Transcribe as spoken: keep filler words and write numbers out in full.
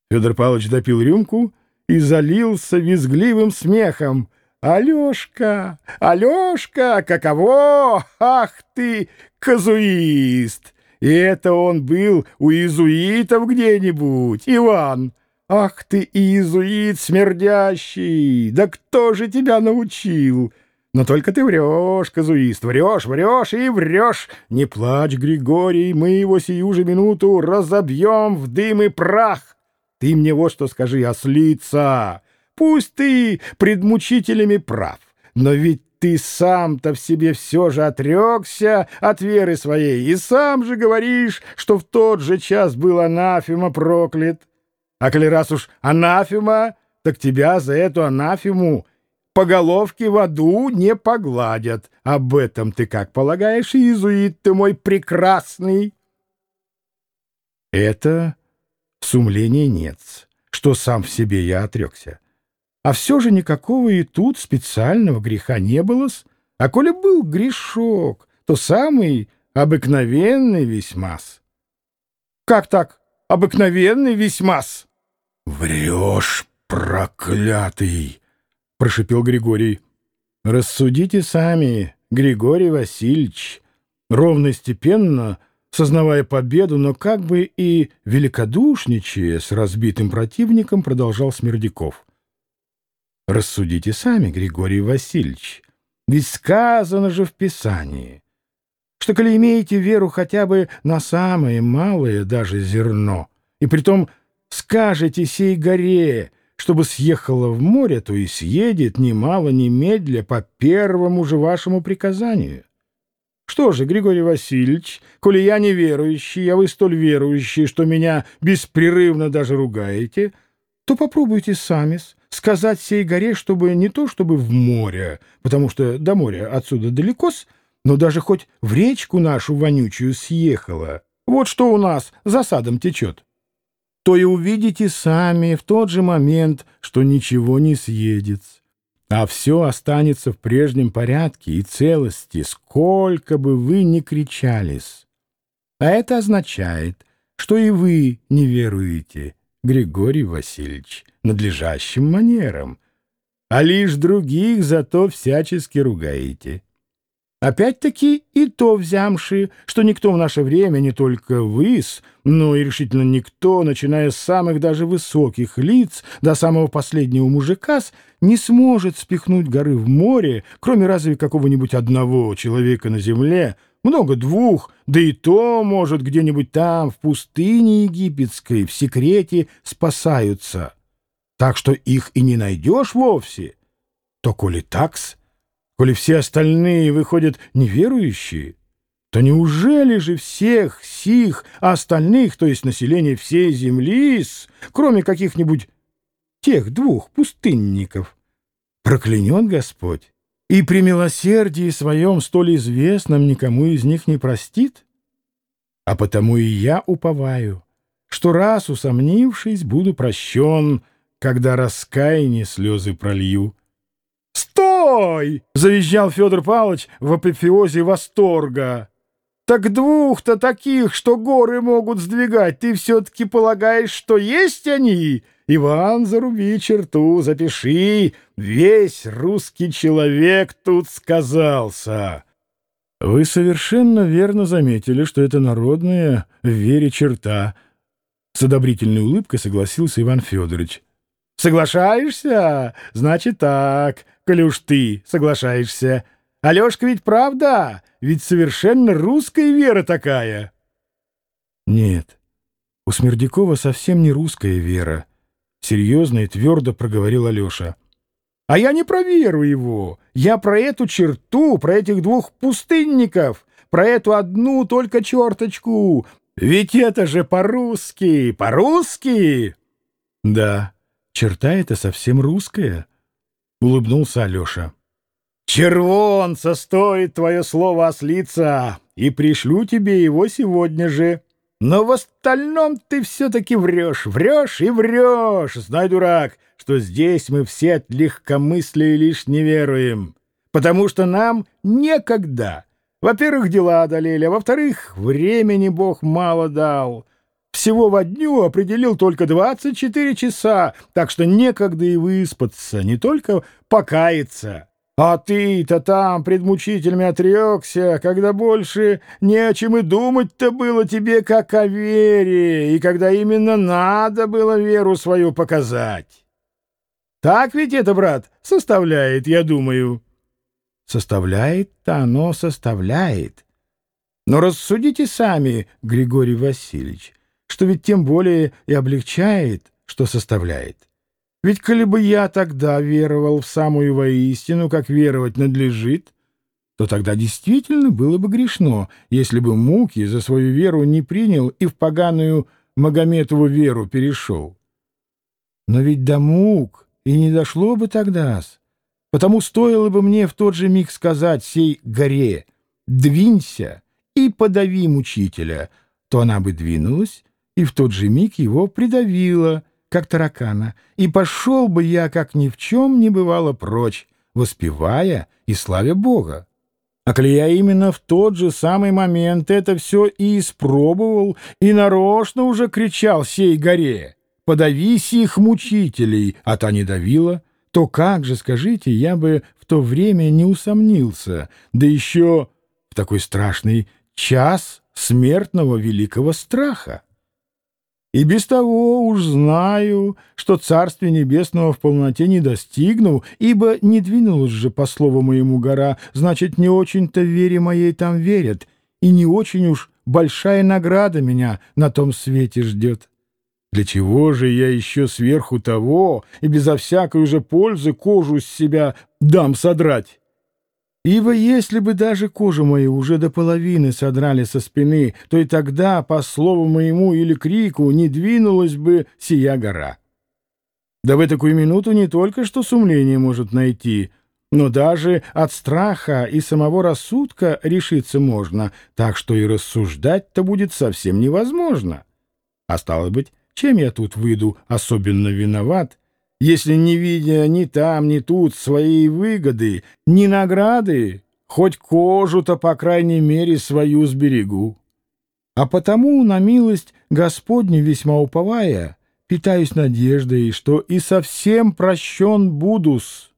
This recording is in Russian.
Федор Павлович допил рюмку и залился визгливым смехом. «Алешка! Алешка! Каково! Ах ты, казуист! И это он был у иезуитов где-нибудь, Иван! Ах ты, иезуит смердящий! Да кто же тебя научил? Но только ты врешь, казуист, врешь, врешь и врешь! Не плачь, Григорий, мы его сию же минуту разобьем в дым и прах! Ты мне вот что скажи, ослица! Пусть ты пред мучителями прав, но ведь ты сам-то в себе все же отрекся от веры своей и сам же говоришь, что в тот же час был анафема проклят. А коли раз уж анафема, так тебя за эту анафему по головке в аду не погладят. Об этом ты как полагаешь, иезуит ты мой прекрасный? Это сумления нет, что сам в себе я отрекся. А все же никакого и тут специального греха не было-с. А коли был грешок, то самый обыкновенный весьма-с. Как так обыкновенный весьма-с? — Врешь, проклятый! — прошипел Григорий. — Рассудите сами, Григорий Васильевич, ровно степенно, сознавая победу, но как бы и великодушничая с разбитым противником, продолжал Смердяков. Рассудите сами, Григорий Васильевич, ведь сказано же в Писании, что коли имеете веру хотя бы на самое малое даже зерно, и притом скажете сей горе, чтобы съехала в море, то и съедет немало немедля по первому же вашему приказанию. Что же, Григорий Васильевич, коли я неверующий, а вы столь верующий, что меня беспрерывно даже ругаете, то попробуйте сами сказать сей горе, чтобы не то чтобы в море, потому что до моря отсюда далеко-с, но даже хоть в речку нашу вонючую съехала. Вот что у нас за садом течет. То и увидите сами в тот же момент, что ничего не съедет, а все останется в прежнем порядке и целости, сколько бы вы ни кричались. А это означает, что и вы не веруете, Григорий Васильевич, надлежащим манерам, а лишь других зато всячески ругаете. Опять-таки и то взямши, что никто в наше время, не только вы-с, но и решительно никто, начиная с самых даже высоких лиц до самого последнего мужика-с, не сможет спихнуть горы в море, кроме разве какого-нибудь одного человека на земле, много двух, да и то, может, где-нибудь там, в пустыне египетской, в секрете спасаются. Так что их и не найдешь вовсе. То коли такс, коли все остальные выходят неверующие, то неужели же всех сих остальных, то есть население всей земли, кроме каких-нибудь тех двух пустынников, проклянет Господь и при милосердии своем столь известном никому из них не простит? А потому и я уповаю, что раз усомнившись, буду прощен, когда раскаяние слезы пролью. «Стой!» — завизжал Федор Павлович в апофеозе восторга. «Так двух-то таких, что горы могут сдвигать, ты все-таки полагаешь, что есть они? Иван, заруби черту, запиши, весь русский человек тут сказался». «Вы совершенно верно заметили, что это народная в вере черта», — с одобрительной улыбкой согласился Иван Федорович. «Соглашаешься? Значит так, коли уж ты соглашаешься. Алешка ведь правда? Ведь совершенно русская вера такая». «Нет, у Смердякова совсем не русская вера», — серьезно и твердо проговорил Алеша. «А я не про веру его. Я про эту черту, про этих двух пустынников, про эту одну только черточку. Ведь это же по-русски, по-русски!» «Да, черта эта совсем русская», — улыбнулся Алеша. «Червонца стоит твое слово, ослица, и пришлю тебе его сегодня же. Но в остальном ты все-таки врешь, врешь и врешь. Знай, дурак, что здесь мы все от легкомыслия лишь не веруем, потому что нам некогда. Во-первых, дела одолели, а во-вторых, времени Бог мало дал. всего во дню определил только двадцать четыре часа, так что некогда и выспаться, не только покаяться. А ты-то там пред мучителями отрекся, когда больше не о чем и думать-то было тебе, как о вере, и когда именно надо было веру свою показать. Так ведь это, брат, составляет, я думаю. Составляет-то оно составляет. Но рассудите сами, Григорий Васильевич, что ведь тем более и облегчает, что составляет. Ведь коли бы я тогда веровал в самую воистину, как веровать надлежит, то тогда действительно было бы грешно, если бы муки за свою веру не принял и в поганую Магометову веру перешел. Но ведь до мук и не дошло бы тогда-с, потому стоило бы мне в тот же миг сказать сей горе «двинься» и подави мучителя, то она бы двинулась и в тот же миг его придавила, как таракана, и пошел бы я, как ни в чем не бывало, прочь, воспевая и славя Бога. А коли я именно в тот же самый момент это все и испробовал, и нарочно уже кричал сей горе «Подави сих мучителей», а та не давила, то как же, скажите, я бы в то время не усомнился, да еще в такой страшный час смертного великого страха? И без того уж знаю, что Царствия Небесного в полноте не достигну, ибо не двинулась же, по слову моему, гора, значит, не очень-то вере моей там верят, и не очень уж большая награда меня на том свете ждет. Для чего же я еще сверху того и безо всякой уже пользы кожу с себя дам содрать? Ибо если бы даже кожу мою уже до половины содрали со спины, то и тогда, по слову моему или крику, не двинулась бы сия гора. Да в такую минуту не только что сумление может найти, но даже от страха и самого рассудка решиться можно, так что и рассуждать-то будет совсем невозможно. А стало быть, чем я тут выйду особенно виноват, если, не видя ни там, ни тут своей выгоды, ни награды, хоть кожу-то, по крайней мере, свою сберегу? А потому, на милость Господню весьма уповая, питаюсь надеждой, что и совсем прощен буду-с.